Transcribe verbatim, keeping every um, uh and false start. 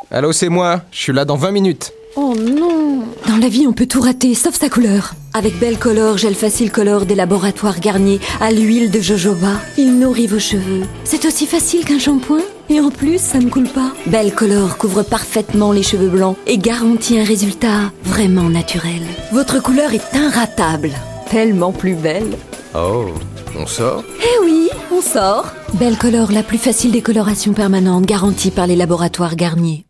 Allô, c'est moi, je suis là dans vingt minutes. Oh non! Dans la vie, on peut tout rater, sauf sa couleur. Avec Belcolor, gel facile color des laboratoires Garnier à l'huile de jojoba, il nourrit vos cheveux. C'est aussi facile qu'un shampoing. Et en plus, ça ne coule pas. Belcolor couvre parfaitement les cheveux blancs et garantit un résultat vraiment naturel. Votre couleur est inratable, tellement plus belle. Oh, on sort? Eh oui, on sort. Belcolor, la plus facile décoloration permanente, garantie par les laboratoires Garnier.